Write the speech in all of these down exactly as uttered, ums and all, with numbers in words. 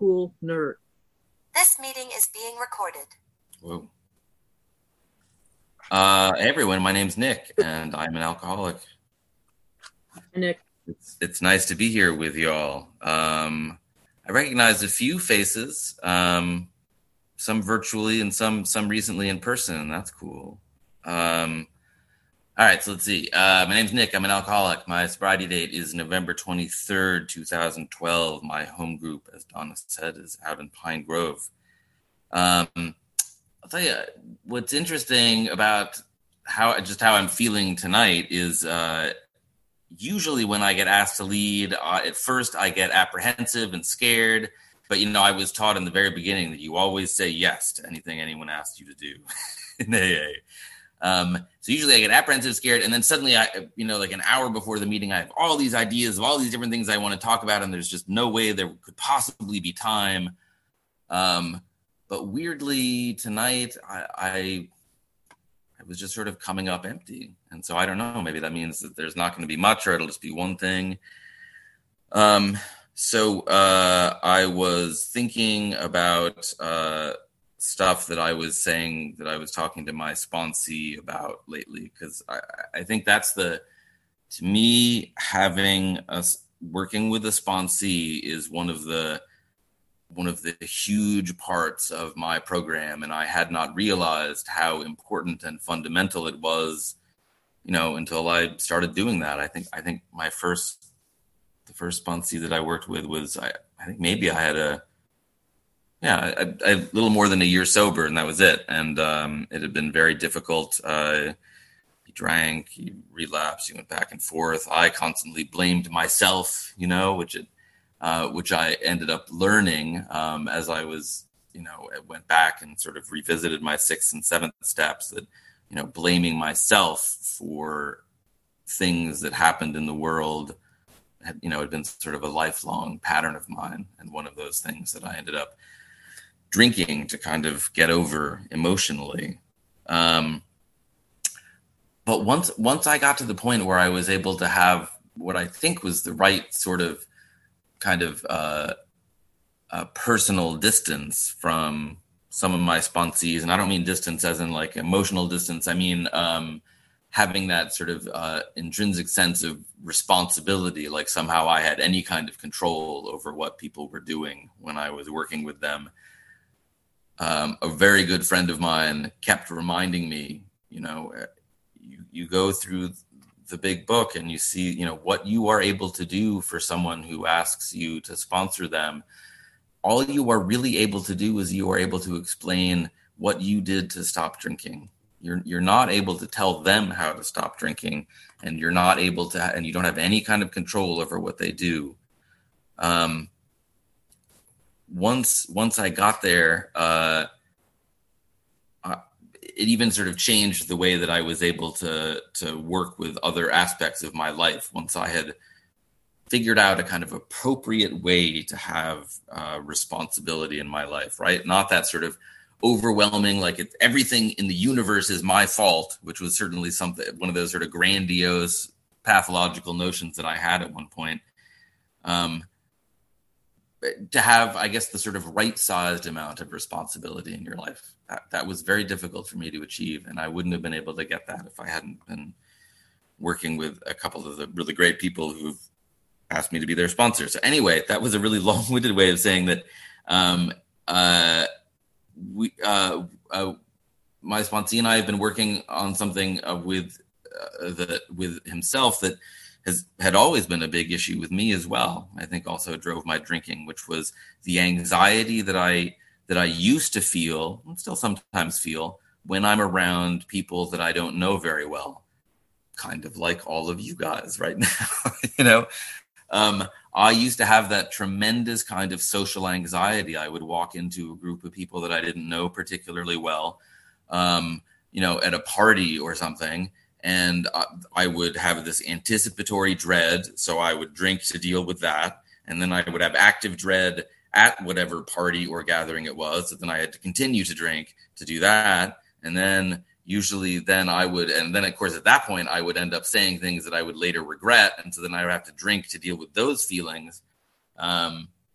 cool nerd. This meeting is being recorded. Whoa. Uh, hey everyone, my name's Nick, and I'm an alcoholic. Hi, Nick. It's, it's nice to be here with y'all. Um, I recognize a few faces, um, some virtually and some some recently in person. That's cool. Um, all right, so let's see. Uh, my name's Nick. I'm an alcoholic. My sobriety date is November twenty-third, twenty twelve. My home group, as Donna said, is out in Pine Grove. Um, I'll tell you what's interesting about how just how I'm feeling tonight is uh, usually when I get asked to lead, uh, at first I get apprehensive and scared. But, you know, I was taught in the very beginning that you always say yes to anything anyone asks you to do in A A. Um, so usually I get apprehensive, scared, and then suddenly, I, you know, like an hour before the meeting, I have all these ideas of all these different things I want to talk about, and there's just no way there could possibly be time. Um, but weirdly, tonight, I, I I was just sort of coming up empty. And so I don't know, maybe that means that there's not going to be much, or it'll just be one thing. Um, so uh, I was thinking about uh, stuff that I was saying that I was talking to my sponsee about lately, because I, I think that's the, to me, having us working with a sponsee is one of the one of the huge parts of my program. And I had not realized how important and fundamental it was, you know, until I started doing that. I think, I think my first, the first sponsee that I worked with was, I, I think maybe I had a, yeah, a, a little more than a year sober, and that was it. And um, it had been very difficult. Uh, he drank, he relapsed, he went back and forth. I constantly blamed myself, you know, which it, Uh, which I ended up learning um, as I was, you know, went back and sort of revisited my sixth and seventh steps, that, you know, blaming myself for things that happened in the world had, you know, had been sort of a lifelong pattern of mine. And one of those things that I ended up drinking to kind of get over emotionally. Um, but once, once I got to the point where I was able to have what I think was the right sort of kind of uh, uh, personal distance from some of my sponsees. And I don't mean distance as in like emotional distance. I mean um, having that sort of uh, intrinsic sense of responsibility, like somehow I had any kind of control over what people were doing when I was working with them. Um, a very good friend of mine kept reminding me, you know, you, you go through the big book and you see, you know, what you are able to do for someone who asks you to sponsor them. All you are really able to do is you are able to explain what you did to stop drinking. You're you're not able to tell them how to stop drinking, and you're not able to, and you don't have any kind of control over what they do. Um, once once I got there, uh, it even sort of changed the way that I was able to to work with other aspects of my life. Once I had figured out a kind of appropriate way to have uh, responsibility in my life, right? Not that sort of overwhelming, like it's, everything in the universe is my fault, which was certainly something, one of those sort of grandiose pathological notions that I had at one point. Um, to have, I guess, the sort of right-sized amount of responsibility in your life. That, that was very difficult for me to achieve, and I wouldn't have been able to get that if I hadn't been working with a couple of the really great people who've asked me to be their sponsor. So anyway, that was a really long-winded way of saying that um, uh, we, uh, uh, my sponsee and I have been working on something uh, with uh, the, with himself that has had always been a big issue with me as well. I think also drove my drinking, which was the anxiety that I that I used to feel, and still sometimes feel, when I'm around people that I don't know very well, kind of like all of you guys right now. you know, um, I used to have that tremendous kind of social anxiety. I would walk into a group of people that I didn't know particularly well, um, you know, at a party or something. And I would have this anticipatory dread. So I would drink to deal with that. And then I would have active dread at whatever party or gathering it was. So then I had to continue to drink to do that. And then usually then I would, and then of course at that point I would end up saying things that I would later regret. And so then I would have to drink to deal with those feelings. Um,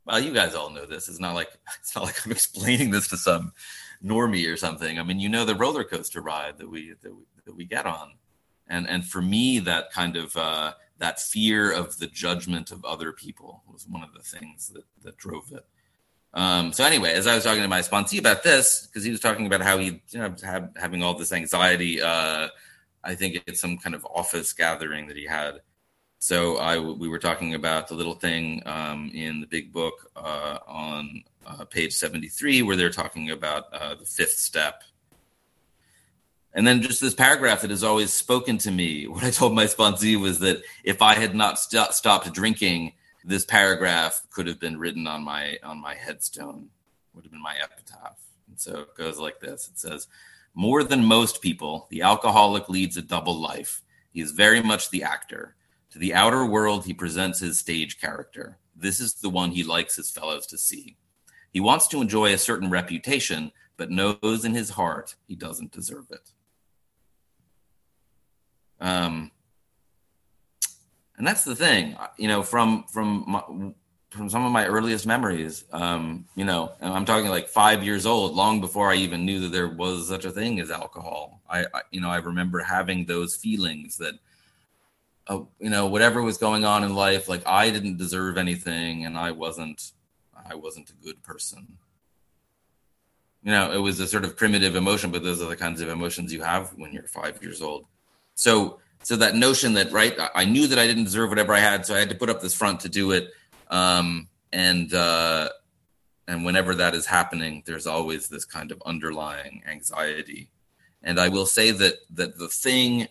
well, you guys all know this. It's not like it's not like I'm explaining this to some normie or something. I mean, you know, the roller coaster ride that we that we, that we get on, and and for me, that kind of uh, that fear of the judgment of other people was one of the things that that drove it. Um, so anyway, as I was talking to my sponsee about this, because he was talking about how he, you know, had, having all this anxiety, uh, I think it's some kind of office gathering that he had. So I, we were talking about the little thing um, in the big book uh, on uh, page seventy-three, where they're talking about uh, the fifth step. And then just this paragraph that has always spoken to me. What I told my sponsee was that if I had not st- stopped drinking, this paragraph could have been written on my on my headstone, would have been my epitaph. And so it goes like this. It says, more than most people, the alcoholic leads a double life. He is very much the actor. To the outer world, he presents his stage character. This is the one he likes his fellows to see. He wants to enjoy a certain reputation, but knows in his heart he doesn't deserve it. Um, and that's the thing, you know, from from my, from some of my earliest memories, um, you know, and I'm talking like five years old, long before I even knew that there was such a thing as alcohol. I, I you know, I remember having those feelings that, uh, you know, whatever was going on in life, like I didn't deserve anything, and I wasn't, I wasn't a good person. You know, it was a sort of primitive emotion, but those are the kinds of emotions you have when you're five years old. So, so that notion that, right, I knew that I didn't deserve whatever I had, so I had to put up this front to do it. Um, and, uh, and whenever that is happening, there's always this kind of underlying anxiety. And I will say that, that the thing,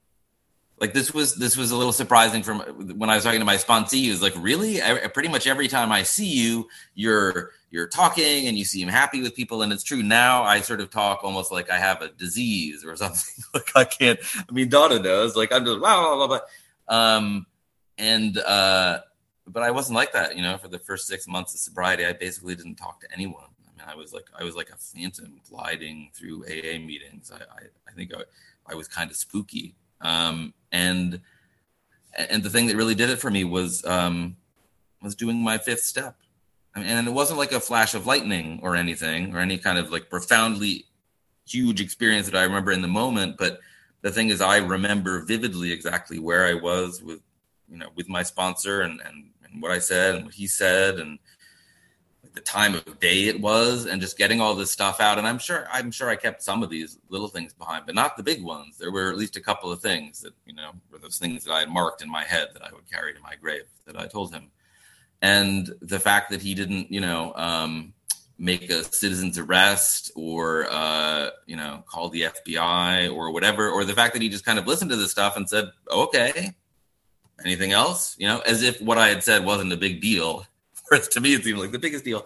like this was, this was a little surprising from when I was talking to my sponsee. He was like, really? I, pretty much every time I see you, you're, you're talking and you seem happy with people. And it's true. Now I sort of talk almost like I have a disease or something. Like I can't, I mean, Donna knows, like I'm just blah, blah, blah, blah. Um, and, uh, but I wasn't like that, you know, for the first six months of sobriety. I basically didn't talk to anyone. I mean, I was like, I was like a phantom gliding through A A meetings. I, I, I think I, I was kind of spooky. Um, and, and the thing that really did it for me was, um, was doing my fifth step. I mean, and it wasn't like a flash of lightning or anything, or any kind of like profoundly huge experience that I remember in the moment. But the thing is, I remember vividly exactly where I was with, you know, with my sponsor and, and, and what I said and what he said and the time of day it was, and just getting all this stuff out. And I'm sure, I'm sure I kept some of these little things behind, but not the big ones. There were at least a couple of things that, you know, were those things that I had marked in my head that I would carry to my grave that I told him. And the fact that he didn't, you know, um, make a citizen's arrest or, uh, you know, call the F B I or whatever, or the fact that he just kind of listened to this stuff and said, okay, anything else? You know, as if what I had said wasn't a big deal. Whereas to me, it seemed like the biggest deal.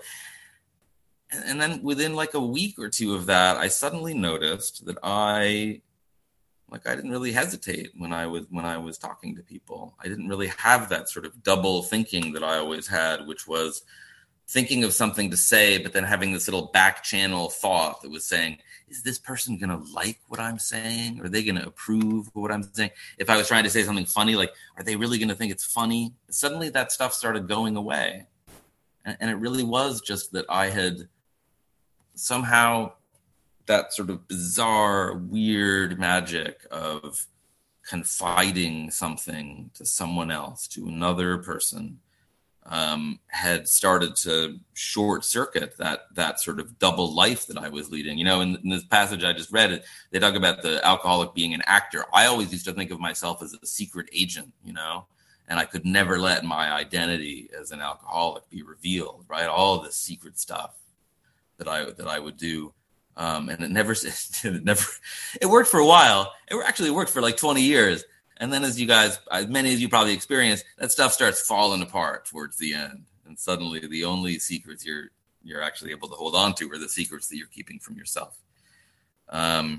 And, and then within like a week or two of that, I suddenly noticed that I, like, I didn't really hesitate when I was when I was talking to people. I didn't really have that sort of double thinking that I always had, which was thinking of something to say, but then having this little back channel thought that was saying, is this person going to like what I'm saying? Are they going to approve of what I'm saying? If I was trying to say something funny, like, are they really going to think it's funny? Suddenly that stuff started going away. And, and it really was just that I had somehow that sort of bizarre, weird magic of confiding something to someone else, to another person, um, had started to short circuit that that sort of double life that I was leading. You know, in, in this passage I just read, it, they talk about the alcoholic being an actor. I always used to think of myself as a secret agent, you know, and I could never let my identity as an alcoholic be revealed, right? All this secret stuff that I that I would do. Um, and it never, it never, it worked for a while. It actually worked for like twenty years. And then as you guys, as many as you probably experienced, that stuff starts falling apart towards the end. And suddenly the only secrets you're, you're actually able to hold on to are the secrets that you're keeping from yourself. Um,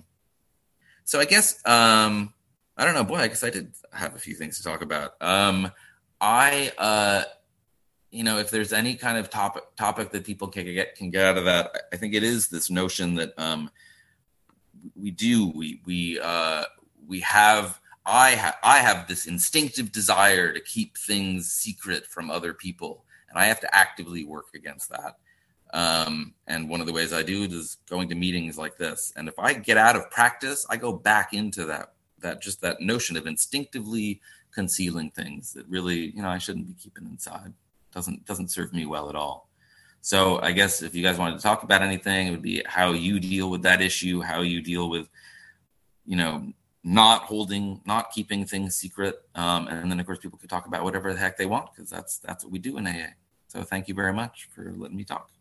so I guess, um, I don't know, boy, I guess I did have a few things to talk about. Um, I, uh, you know, if there's any kind of topic topic that people can get can get out of that, I think it is this notion that um, we do we we uh, we have I have I have this instinctive desire to keep things secret from other people, and I have to actively work against that. Um, and one of the ways I do it is going to meetings like this. And if I get out of practice, I go back into that, that just that notion of instinctively concealing things that really, you know, I shouldn't be keeping inside. Doesn't, doesn't serve me well at all. So I guess if you guys wanted to talk about anything, it would be how you deal with that issue, how you deal with, you know, not holding, not keeping things secret. Um, and then of course people could talk about whatever the heck they want, because that's, that's what we do in A A. So thank you very much for letting me talk.